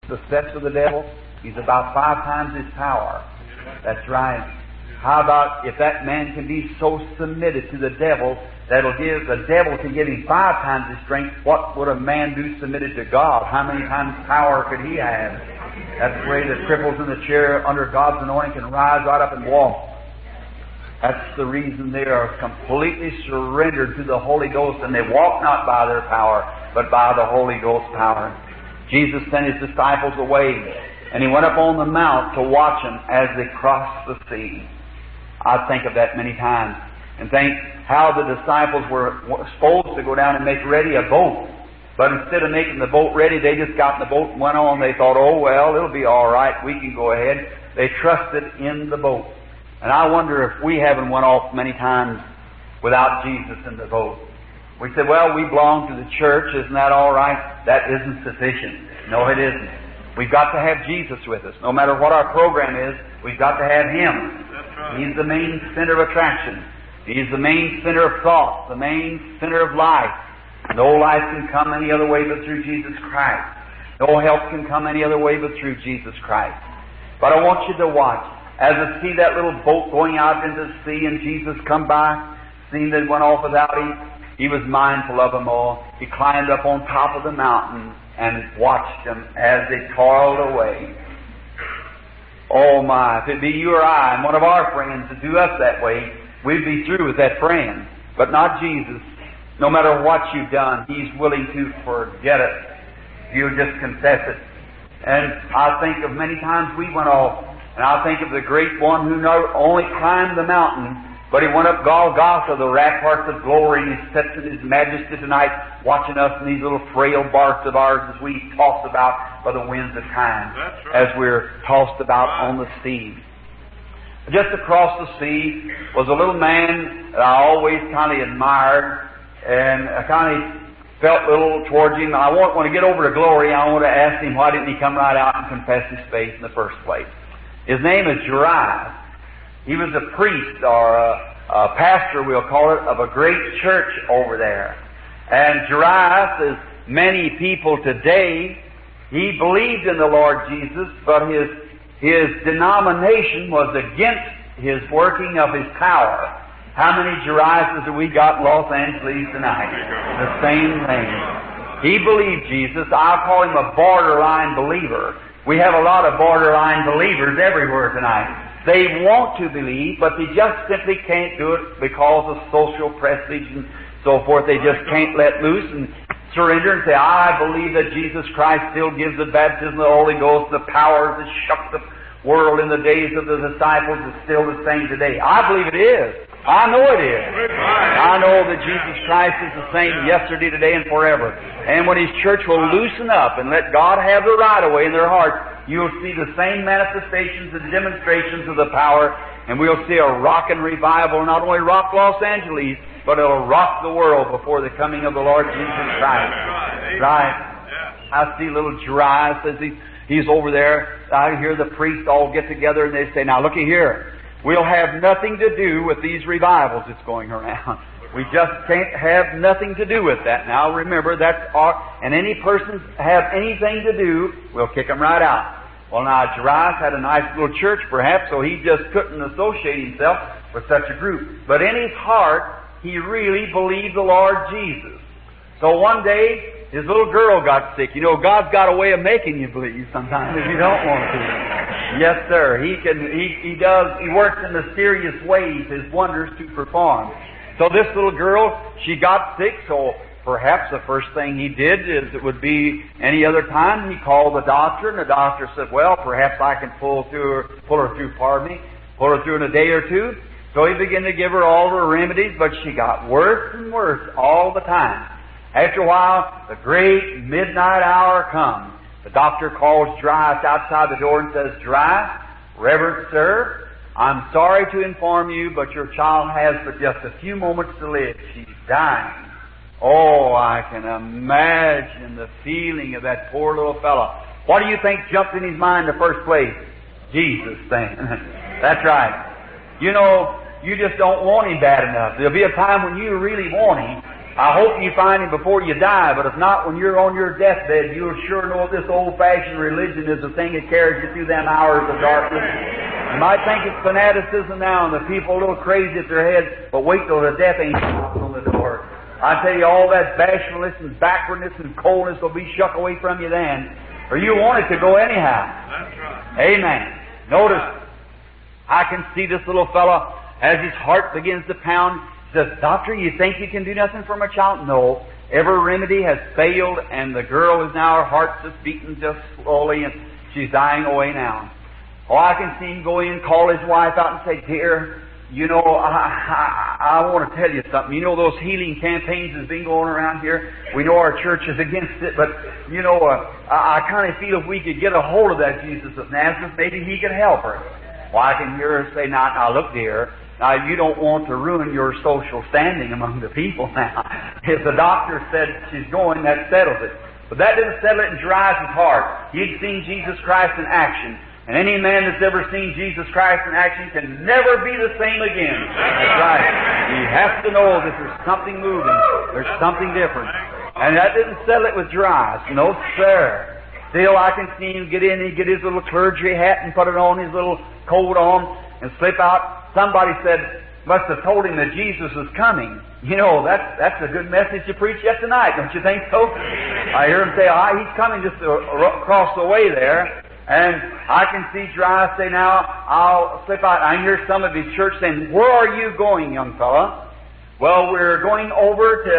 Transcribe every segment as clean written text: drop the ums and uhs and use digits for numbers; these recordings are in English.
the steps of the devil? He's about 5 times his power. That's right. How about if that man can be so submitted to the devil, the devil can give him 5 times his strength, what would a man do submitted to God? How many times power could he have? That's the way the cripples in the chair under God's anointing can rise right up and walk. That's the reason they are completely surrendered to the Holy Ghost, and they walk not by their power, but by the Holy Ghost power. Jesus sent His disciples away, and He went up on the mount to watch them as they crossed the sea. I think of that many times, and think how the disciples were supposed to go down and make ready a boat. But instead of making the boat ready, they just got in the boat and went on. They thought, oh well, it'll be all right, we can go ahead. They trusted in the boat. And I wonder if we haven't went off many times without Jesus in the boat. We said, well, we belong to the church, isn't that all right? That isn't sufficient. No, it isn't. We've got to have Jesus with us. No matter what our program is, we've got to have Him. That's right. He's the main center of attraction. He's the main center of thought, the main center of life. No life can come any other way but through Jesus Christ. No help can come any other way but through Jesus Christ. But I want you to watch. As I see that little boat going out into the sea and Jesus come by, seeing that it went off without Him, He was mindful of them all. He climbed up on top of the mountain and watched them as they toiled away. Oh my, if it be you or I and one of our friends to do us that way, we'd be through with that friend. But not Jesus. No matter what you've done, He's willing to forget it. You just confess it. And I think of many times we went off, and I think of the great one who not only climbed the mountain, but He went up Golgotha, the ramparts of glory, and He sits in His majesty tonight, watching us in these little frail barks of ours as we tossed about by the winds of time, right. as we're tossed about on the sea. Just across the sea was a little man that I always kind of admired, and I kind of felt a little towards him. When I get over to glory, I want to ask him, why didn't he come right out and confess his faith in the first place? His name is Jairus. He was a priest, or a pastor, we'll call it, of a great church over there. And Jairus, as many people today, he believed in the Lord Jesus, but his denomination was against His working of His power. How many Jairuses have we got in Los Angeles tonight? The same thing. He believed Jesus. I'll call him a borderline believer. We have a lot of borderline believers everywhere tonight. They want to believe, but they just simply can't do it because of social prestige and so forth. They just can't let loose and surrender and say, I believe that Jesus Christ still gives the baptism of the Holy Ghost, the power that shook the world in the days of the disciples is still the same today. I believe it is. I know it is. I know that Jesus Christ is the same yesterday, today, and forever. And when His church will loosen up and let God have the right of way in their hearts, you'll see the same manifestations and demonstrations of the power, and we'll see a rockin' revival, not only rock Los Angeles, but it'll rock the world before the coming of the Lord Jesus Christ. Right. I see little Jairus as he's over there. I hear the priests all get together and they say, now looky here. We'll have nothing to do with these revivals that's going around. We just can't have nothing to do with that. Now remember, that's our, and any person have anything to do, we'll kick them right out. Well now, Jairus had a nice little church perhaps, so he just couldn't associate himself with such a group. But in his heart, he really believed the Lord Jesus. So one day, his little girl got sick. You know, God's got a way of making you believe sometimes if you don't want to. Yes, sir. He works in mysterious ways, His wonders to perform. So this little girl, she got sick, so perhaps the first thing he did is it would be any other time, he called the doctor, and the doctor said, well, perhaps I can pull her through in a day or two. So he began to give her all her remedies, but she got worse and worse all the time. After a while, the great midnight hour comes. The doctor calls Jairus outside the door and says, Jairus, Reverend Sir, I'm sorry to inform you, but your child has but just a few moments to live. She's dying. Oh, I can imagine the feeling of that poor little fellow. What do you think jumped in his mind in the first place? Jesus thing. That's right. You know, you just don't want Him bad enough. There'll be a time when you really want Him, I hope you find Him before you die, but if not, when you're on your deathbed, you'll sure know this old-fashioned religion is the thing that carries you through them hours of darkness. You might think it's fanaticism now, and the people a little crazy at their heads, but wait till the death angel knocks on the door. I tell you, all that bashfulness and backwardness and coldness will be shook away from you then, or you want it to go anyhow. That's right. Amen. Notice, I can see this little fellow, as his heart begins to pound, says, Doctor, you think you can do nothing for my child? No. Every remedy has failed, and the girl is now, her heart's just beating just slowly, and she's dying away now. Oh, I can see him go in, call his wife out and say, Dear, you know, I want to tell you something. You know those healing campaigns that's been going around here? We know our church is against it, but, you know, I kind of feel if we could get a hold of that Jesus of Nazareth, maybe He could help her. Well, I can hear her say, now look, dear, now, you don't want to ruin your social standing among the people now. If the doctor said she's going, that settles it. But that didn't settle it in Jairus' heart. He'd seen Jesus Christ in action. And any man that's ever seen Jesus Christ in action can never be the same again. That's right. He has to know that there's something moving. There's something different. And that didn't settle it with Jairus. No, sir. Still, I can see him get in and get his little clergy hat and put it on, his little coat on, and slip out. Somebody said, must have told him that Jesus was coming. You know, that's a good message to preach yet tonight, don't you think so? I hear him say, He's coming just across the way there. And I can see Jairus say, now, I'll slip out. I hear some of his church saying, where are you going, young fella? Well, we're going over to,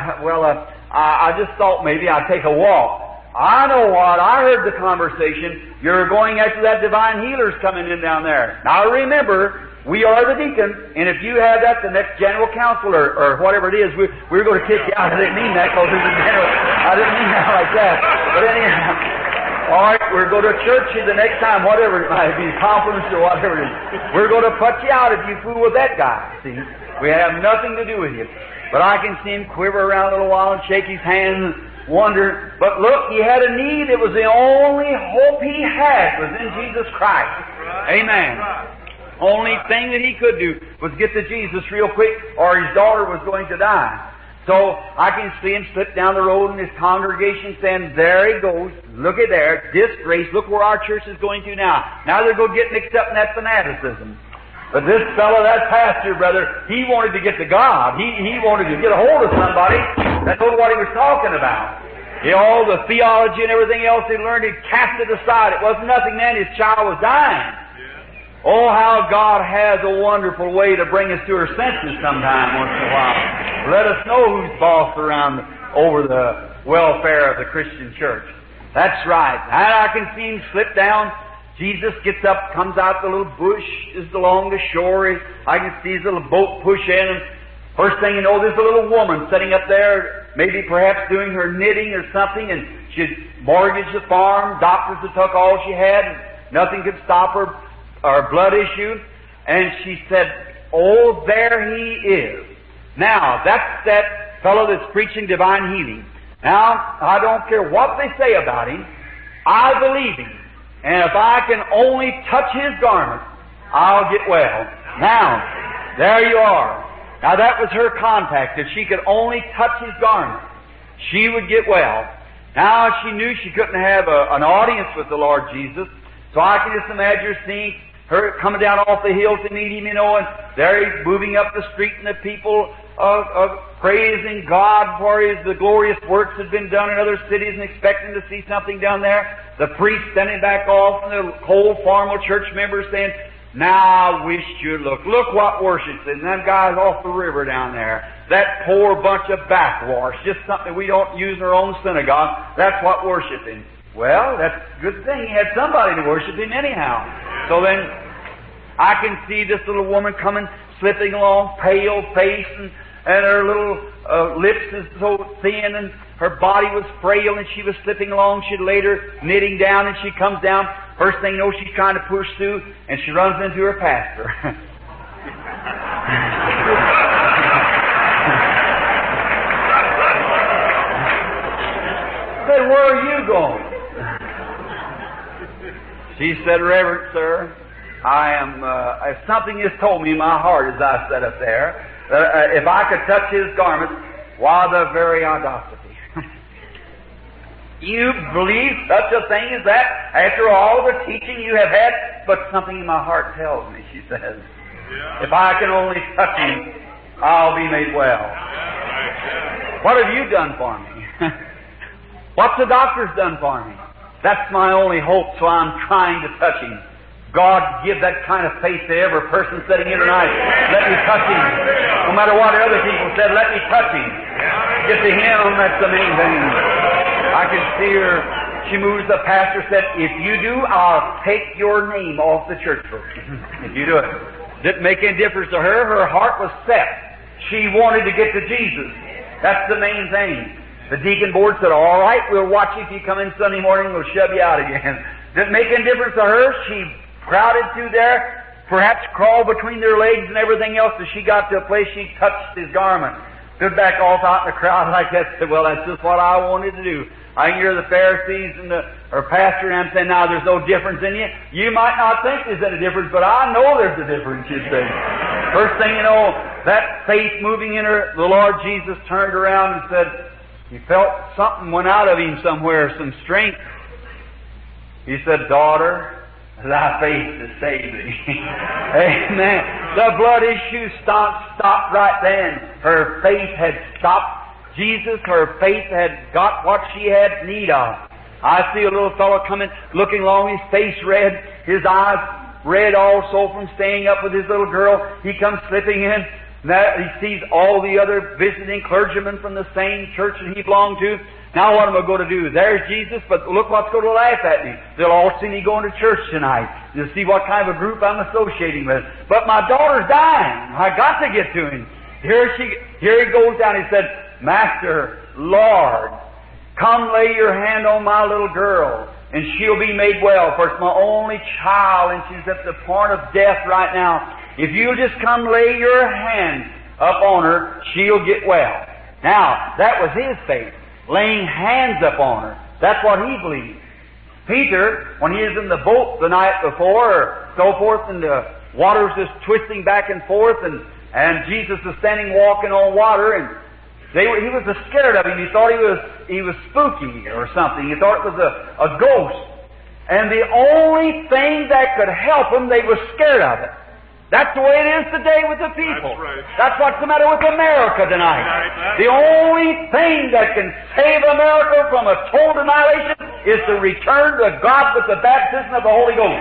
I just thought maybe I'd take a walk. I know what. I heard the conversation. You're going after that divine healer's coming in down there. Now remember, we are the deacon, and if you have that, the next general council or whatever it is, we're going to kick you out. I didn't mean that because there's a general. I didn't mean that like that. But anyhow, all right, we're going to church you the next time, whatever it might be, conference or whatever it is. We're going to put you out if you fool with that guy. See, we have nothing to do with you. But I can see him quiver around a little while and shake his hand and wonder. But look, he had a need. It was the only hope he had was in Jesus Christ. Amen. Only thing that he could do was get to Jesus real quick, or his daughter was going to die. So I can see him slip down the road and his congregation saying, there he goes. Look at there. Disgrace. Look where our church is going to now. Now they're going to get mixed up in that fanaticism. But this fellow, that pastor, brother, he wanted to get to God. He wanted to get a hold of somebody that knew what he was talking about. All the theology and everything else he learned, he cast it aside. It wasn't nothing then. His child was dying. Oh, how God has a wonderful way to bring us to our senses sometime once in a while. Let us know who's boss around over the welfare of the Christian church. That's right. And I can see him slip down. Jesus gets up, comes out the little bush, is along the shore. I can see his little boat push in, and first thing you know, there's a little woman sitting up there, maybe perhaps doing her knitting or something, and she'd mortgaged the farm. Doctors had took all she had, and nothing could stop her blood issue. And she said, oh, there he is. Now, that's that fellow that's preaching divine healing. Now, I don't care what they say about him. I believe him. And if I can only touch his garment, I'll get well. Now, there you are. Now, that was her contact. If she could only touch his garment, she would get well. Now, she knew she couldn't have an audience with the Lord Jesus. So I can just imagine her seeing her coming down off the hill to meet him, and there he's moving up the street, and the people praising God for the glorious works that had been done in other cities and expecting to see something down there. The priest standing back off, and the whole formal church members saying, now I wish you'd look. Look what worship's in. Them guys off the river down there. That poor bunch of backwash. Just something we don't use in our own synagogue. That's what worshiping. Well, that's a good thing. He had somebody to worship him anyhow. So then, I can see this little woman coming, slipping along, pale face, and her little lips is so thin, and her body was frail, and she was slipping along. She'd later knitting down, and she comes down. First thing you know, she's trying to push through, and she runs into her pastor. I said, where are you going? She said, Reverend sir, I am, something has told me in my heart as I sat up there, if I could touch his garment, Why, the very audacity. You believe such a thing as that after all the teaching you have had? But something in my heart tells me, she says, if I can only touch Him, I'll be made well. What have you done for me? What's the doctor's done for me? That's my only hope, so I'm trying to touch Him. God, give that kind of faith to every person sitting here tonight. Let me touch Him. No matter what other people said, let me touch Him. Get to Him, that's the main thing. I can see her. She moves. The pastor said, if you do, I'll take your name off the church book. If you do it. Didn't make any difference to her. Her heart was set. She wanted to get to Jesus. That's the main thing. The deacon board said, all right, we'll watch you if you come in Sunday morning, we'll shove you out again. Didn't make any difference to her. She crowded through there, perhaps crawled between their legs and everything else, as she got to a place she touched His garment. Stood back off out in the crowd like that, said, well, that's just what I wanted to do. I can hear the Pharisees and or pastor, and I'm saying, now there's no difference in you. You might not think there's any difference, but I know there's a difference, you say. First thing you know, that faith moving in her, the Lord Jesus turned around and said, he felt something went out of him somewhere, some strength. He said, daughter, thy faith has saved thee. Amen. The blood issue stopped right then. Her faith had stopped. Jesus, her faith had got what she had need of. I see a little fellow coming, looking along, his face red, his eyes red also from staying up with his little girl. He comes slipping in. Now he sees all the other visiting clergymen from the same church that he belonged to. Now what am I going to do? There's Jesus, but look what's going to laugh at me. They'll all see me going to church tonight. You'll see what kind of a group I'm associating with. But my daughter's dying. I got to get to him. Here he goes down. He said, Master, Lord, come lay your hand on my little girl, and she'll be made well, for it's my only child, and she's at the point of death right now. If you'll just come lay your hand up on her, she'll get well. Now, that was his faith, laying hands up on her. That's what he believed. Peter, when he was in the boat the night before, or so forth, and the water was just twisting back and forth, and Jesus was standing walking on water, and he was scared of him. He thought he was spooky or something. He thought it was a ghost. And the only thing that could help him, they were scared of it. That's the way it is today with the people. That's right. That's what's the matter with America tonight. The only thing that can save America from a total annihilation is to return to God with the baptism of the Holy Ghost.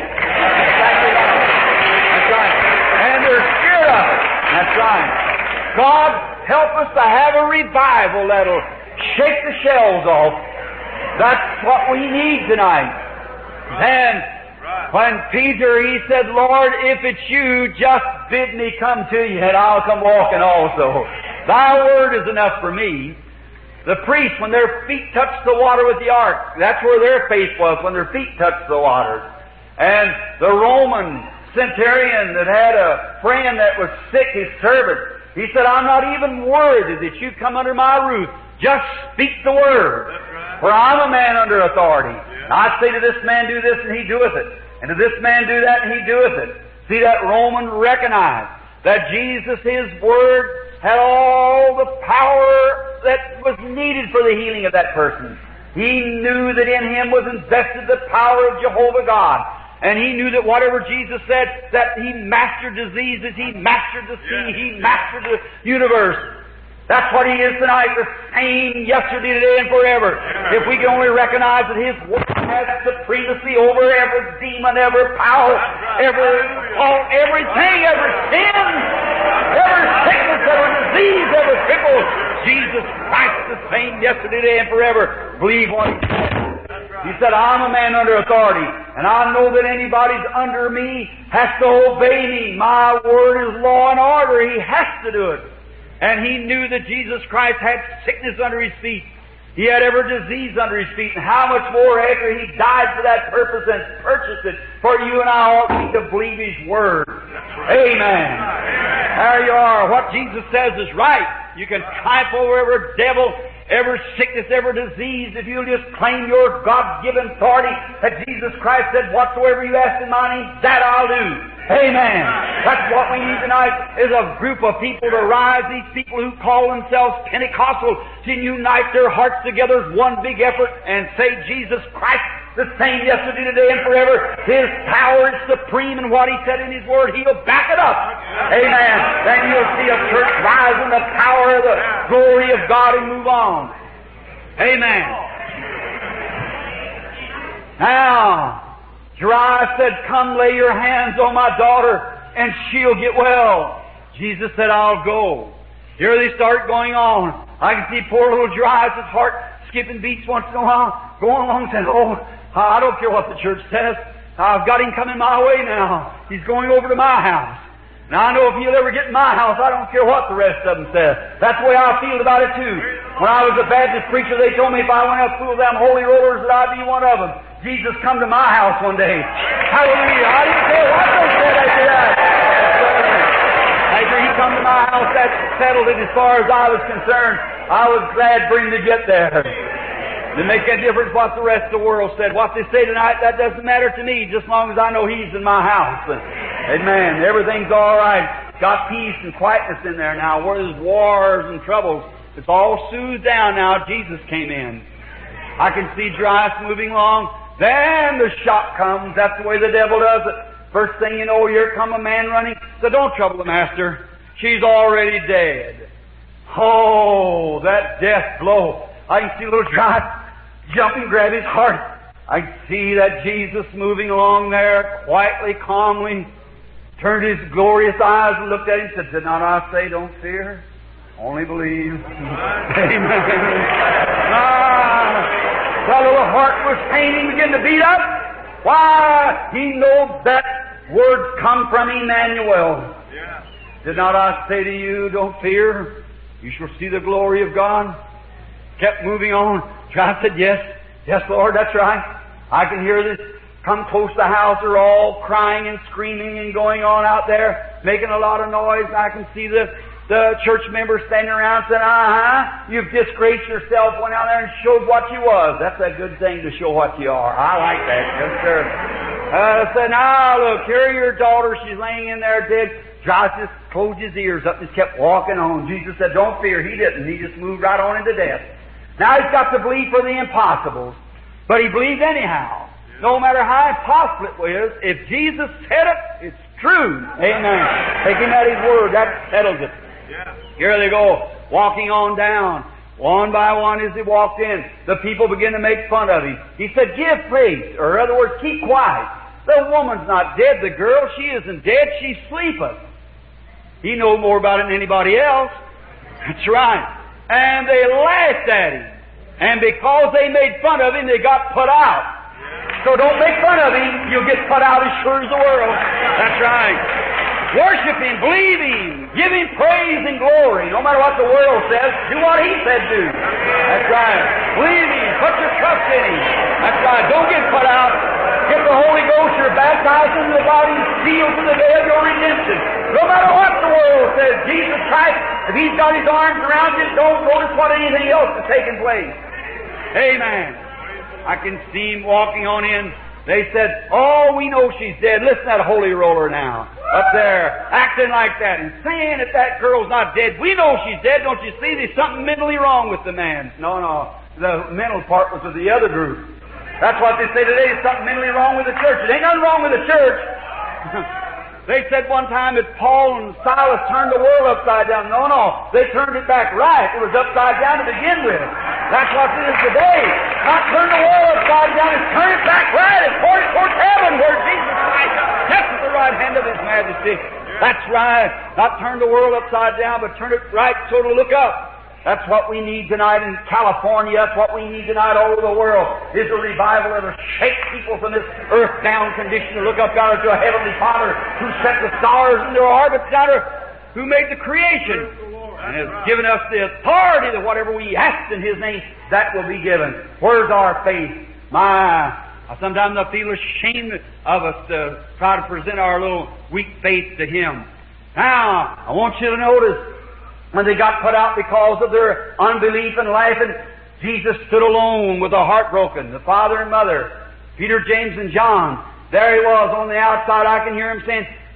That's right. And they're scared of it. That's right. God, help us to have a revival that'll shake the shells off. That's what we need tonight. Then, when Peter, he said, Lord, if it's you, just bid me come to you, and I'll come walking also. Thy word is enough for me. The priests, when their feet touched the water with the ark, that's where their faith was, when their feet touched the water. And the Roman centurion that had a friend that was sick, his servant, he said, I'm not even worthy that you come under my roof. Just speak the word. For I'm a man under authority. And I say to this man, do this, and he doeth it. And to this man, do that, and he doeth it. See, that Roman recognized that Jesus, his word, had all the power that was needed for the healing of that person. He knew that in him was invested the power of Jehovah God. And he knew that whatever Jesus said, that he mastered diseases, he mastered the sea, he mastered the universe. That's what he is tonight, the same yesterday, today, and forever. If we can only recognize that his word has supremacy over every demon, every power, everything, every sin, every sickness, every disease, every cripple. Jesus Christ the same yesterday, today, and forever. Believe what he said. He said, I'm a man under authority, and I know that anybody's under me has to obey me. My word is law and order. He has to do it. And he knew that Jesus Christ had sickness under his feet. He had every disease under his feet. And how much more after he died for that purpose and purchased it for you and I ought we to believe his word. Amen. There you are. What Jesus says is right. You can triumph over every devil, every sickness, every disease, if you'll just claim your God-given authority that Jesus Christ said, whatsoever you ask in my name, that I'll do. Amen. That's what we need tonight, is a group of people to rise, these people who call themselves Pentecostal, to unite their hearts together as one big effort and say, Jesus Christ, the same yesterday, today, and forever. His power is supreme, and what He said in His Word, He'll back it up. Amen. Then you'll see a church rise in the power of the glory of God and move on. Amen. Now, Jairus said, come lay your hands on my daughter and she'll get well. Jesus said, I'll go. Here they start going on. I can see poor little Jairus' heart skipping beats once in a while, going along saying, oh, I don't care what the church says. I've got him coming my way now. He's going over to my house. Now I know if he'll ever get in my house, I don't care what the rest of them says. That's the way I feel about it too. When I was a Baptist preacher, they told me if I went up through them holy rollers that I'd be one of them. Jesus come to my house one day. Hallelujah. I didn't care what they said after that. After He come to my house, that settled it as far as I was concerned. I was glad for Him to get there. It didn't make any difference what the rest of the world said. What they say tonight, that doesn't matter to me, just as long as I know He's in my house. Amen. Everything's all right. Got peace and quietness in there now. Where there's wars and troubles, it's all soothed down now. Jesus came in. I can see Jairus moving along. Then the shock comes. That's the way the devil does it. First thing you know, here come a man running. So don't trouble the Master. She's already dead. Oh, that death blow. I can see little Jairus jump and grab his heart. I can see that Jesus moving along there, quietly, calmly, turned His glorious eyes and looked at him and said, did not I say, don't fear, only believe. Amen. That little heart was painting, began to beat up. Why? He knows that words come from Emmanuel. Yeah. Did not I say to you, don't fear, you shall see the glory of God? Kept moving on. I said, yes, Lord, that's right. I can hear this. Come close to the house, they're all crying and screaming and going on out there, making a lot of noise. I can see the church members standing around saying, you've disgraced yourself, went out there and showed what you was. That's a good thing to show what you are. I like that. Yes, sir. Said, now look, here your daughter, she's laying in there dead. Jairus just closed his ears up and just kept walking on. Jesus said, don't fear. He didn't. He just moved right on into death. Now he's got to believe for the impossibles. But he believed anyhow. No matter how impossible it was, if Jesus said it, it's true. Amen. Take Him at His word. That settles it. Here they go, walking on down. One by one as they walked in, the people began to make fun of Him. He said, give place, or in other words, keep quiet. The woman's not dead, the girl, she isn't dead, she sleepeth. He knows more about it than anybody else. That's right. And they laughed at Him. And because they made fun of Him, they got put out. So don't make fun of Him, you'll get put out as sure as the world. That's right. Worship Him, believe Him, give Him praise and glory. No matter what the world says, do what He said do. That's right. Believe Him, put your trust in Him. That's right. Don't get put out. Get the Holy Ghost, you're baptized into the body, sealed to the day of your redemption. No matter what the world says, Jesus Christ, if He's got His arms around you, don't notice what anything else is taking place. Amen. I can see Him walking on in. They said, oh, we know she's dead. Listen to that holy roller now. Up there, acting like that and saying that that girl's not dead. We know she's dead. Don't you see? There's something mentally wrong with the man. No. The mental part was with the other group. That's what they say today. There's something mentally wrong with the church. It ain't nothing wrong with the church. They said one time that Paul and Silas turned the world upside down. No. They turned it back right. It was upside down to begin with. That's what it is today. Not turn the world upside down, it's turn it back right. It's point towards heaven where Jesus Christ sits at the right hand of His majesty. That's right. Not turn the world upside down, but turn it right so it'll look up. That's what we need tonight in California. That's what we need tonight all over the world, is a revival that'll shake people from this earth-bound condition to look up down to a heavenly Father who set the stars in their orbits down there, who made the creation and has given us the authority that whatever we ask in His name, that will be given. Where's our faith? Sometimes I feel ashamed of us to try to present our little weak faith to Him. Now, I want you to notice, when they got put out because of their unbelief and laughing, Jesus stood alone with a heart broken. The father and mother, Peter, James, and John. There He was on the outside. I can hear Him saying,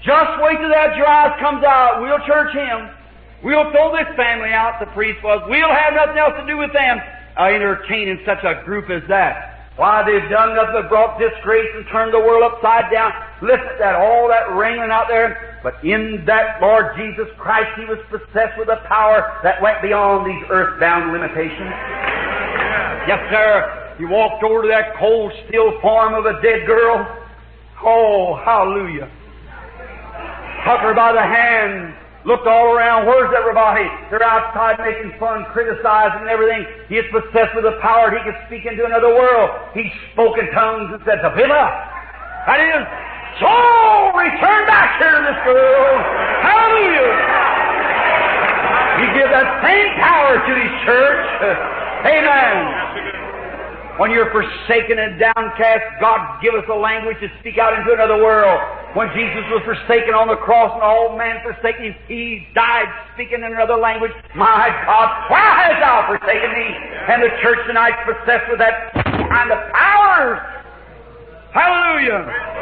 Just wait till that Jairus comes out. We'll church him. We'll throw this family out, the priest was. We'll have nothing else to do with them. Entertaining such a group as that. Why, they've done nothing but brought disgrace and turned the world upside down. Listen to that, all that ringing out there. But in that Lord Jesus Christ, He was possessed with a power that went beyond these earthbound limitations. Yes, sir. He walked over to that cold, still form of a dead girl. Oh, hallelujah. Took her by the hand. Looked all around. Where's everybody? They're outside making fun, criticizing and everything. He is possessed with the power that He could speak into another world. He spoke in tongues and said, "Tabitha," that is, "Soul, return back here to this girl." Hallelujah! He gives that same power to His church. Amen. When you're forsaken and downcast, God give us a language to speak out into another world. When Jesus was forsaken on the cross and all men forsaken Him, He died speaking in another language. My God, why hast Thou forsaken me? And the church tonight is possessed with that kind of powers. Hallelujah!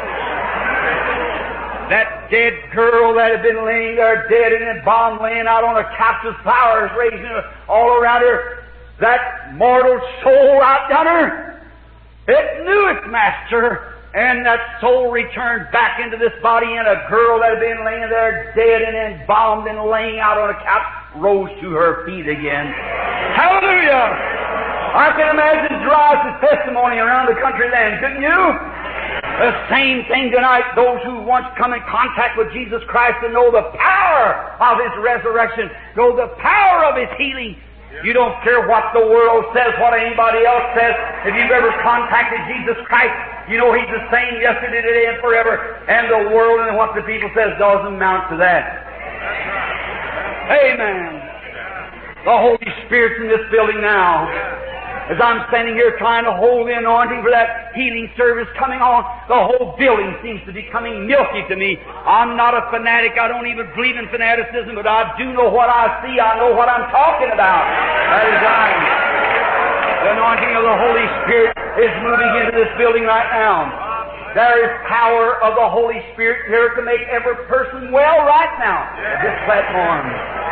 That dead girl that had been laying there dead and embalmed, laying out on a couch with flowers raising all around her. That mortal soul out yonder, it knew its master, and that soul returned back into this body, and a girl that had been laying there dead and embalmed and laying out on a couch rose to her feet again. Hallelujah! I can imagine Jairus' testimony around the country then, couldn't you? The same thing tonight. Those who once come in contact with Jesus Christ and know the power of His resurrection, know the power of His healing. You don't care what the world says, what anybody else says. If you've ever contacted Jesus Christ, you know He's the same yesterday, today, and forever. And the world and what the people says doesn't amount to that. Amen. The Holy Spirit's in this building now. As I'm standing here trying to hold the anointing for that healing service coming on, the whole building seems to be becoming milky to me. I'm not a fanatic. I don't even believe in fanaticism, but I do know what I see. I know what I'm talking about. That is right. The anointing of the Holy Spirit is moving into this building right now. There is power of the Holy Spirit here to make every person well right now at this platform.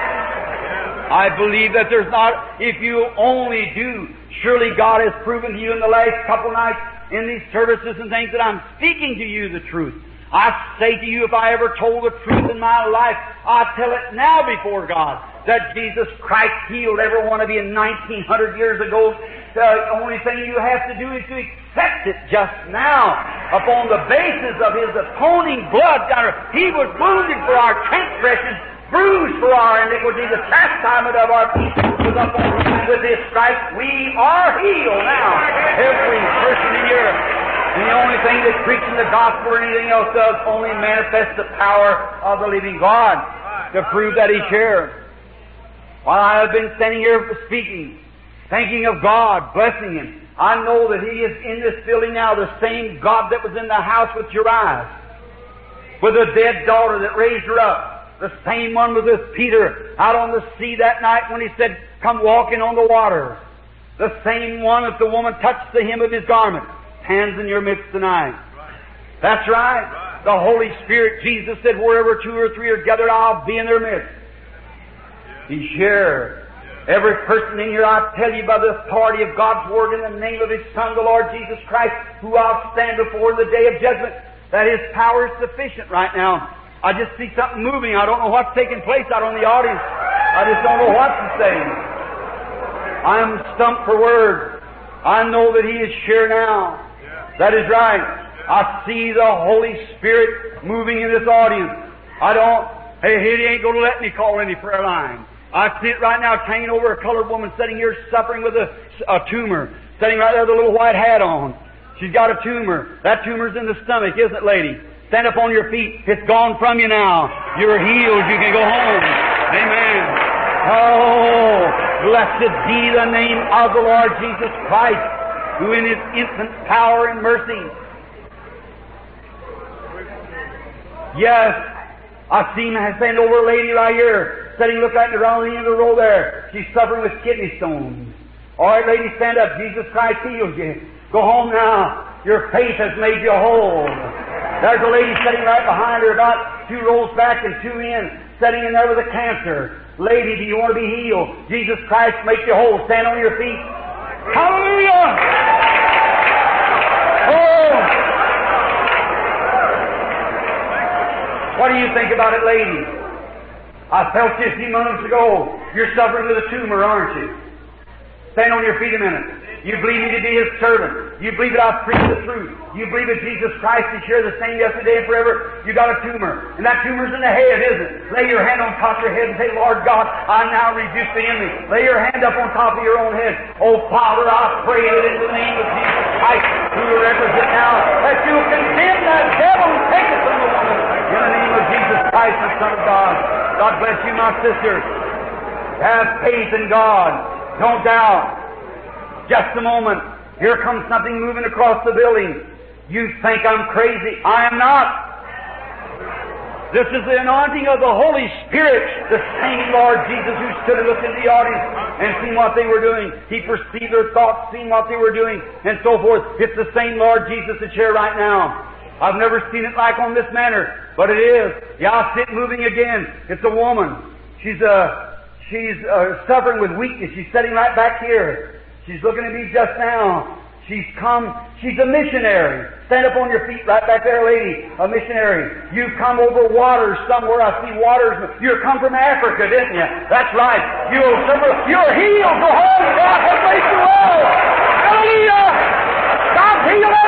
I believe that there's not, if you only do, surely God has proven to you in the last couple nights in these services and things that I'm speaking to you the truth. I say to you, if I ever told the truth in my life, I tell it now before God, that Jesus Christ healed every one of you 1900 years ago. The only thing you have to do is to accept it just now upon the basis of His atoning blood. He was wounded for our transgressions, bruised for our iniquity, the chastisement of our peace was upon Him. With His stripes we are healed now. Every person in here. And the only thing that preaching the gospel or anything else does only manifest the power of the living God to prove that He's here. While I have been standing here speaking, thinking of God, blessing Him, I know that He is in this building now, the same God that was in the house with Jairus, with a dead daughter that raised her up. The same one was with Peter out on the sea that night when He said, "Come walking on the water." The same one that the woman touched the hem of His garment. Hands in your midst tonight. That's right. The Holy Spirit, Jesus said, "Wherever two or three are gathered, I'll be in their midst." He's here. Every person in here, I tell you by the authority of God's Word in the name of His Son, the Lord Jesus Christ, who I'll stand before in the day of judgment, that His power is sufficient right now. I just see something moving. I don't know what's taking place out on the audience. I just don't know what to say. I am stumped for words. I know that He is here now. That is right. I see the Holy Spirit moving in this audience. He ain't going to let me call any prayer line. I see it right now hanging over a colored woman sitting here suffering with a tumor. Sitting right there with a little white hat on. She's got a tumor. That tumor's in the stomach, isn't it, lady? Stand up on your feet. It's gone from you now. You're healed. You can go home. Amen. Oh, blessed be the name of the Lord Jesus Christ, who in His infinite power and mercy. Yes, I see Him stand over a lady right here, sitting, look at the round end of the row there. She's suffering with kidney stones. All right, lady, stand up. Jesus Christ heals you. Go home now. Your faith has made you whole. There's a lady sitting right behind her, about 2 rows back and 2 in, sitting in there with a cancer. Lady, do you want to be healed? Jesus Christ make you whole. Stand on your feet. Hallelujah! Oh! What do you think about it, lady? I felt you a few moments ago. You're suffering with a tumor, aren't you? Stand on your feet a minute. You believe me to be His servant. You believe that I've preached the truth. You believe that Jesus Christ is here the same yesterday and forever. You got a tumor. And that tumor's in the head, isn't it? Lay your hand on top of your head and say, Lord God, I now rebuke the enemy. Lay your hand up on top of your own head. Oh, Father, I pray that in the name of Jesus Christ, who you represent now, that you'll condemn that devil and take it from the woman. In the name of Jesus Christ, the Son of God. God bless you, my sister. Have faith in God. Don't doubt. Just a moment. Here comes something moving across the building. You think I'm crazy. I am not. This is the anointing of the Holy Spirit, the same Lord Jesus who stood and looked into the audience and seen what they were doing. He perceived their thoughts, seen what they were doing, and so forth. It's the same Lord Jesus that's here right now. I've never seen it like on this manner, but it is. Yeah, I see it moving again. It's a woman. She's suffering with weakness. She's sitting right back here. She's looking at me just now. She's a missionary. Stand up on your feet right back there, lady. A missionary. You've come over waters somewhere. I see waters. You've come from Africa, didn't you? That's right. You're healed. The whole God has made you well. Hallelujah! God's healed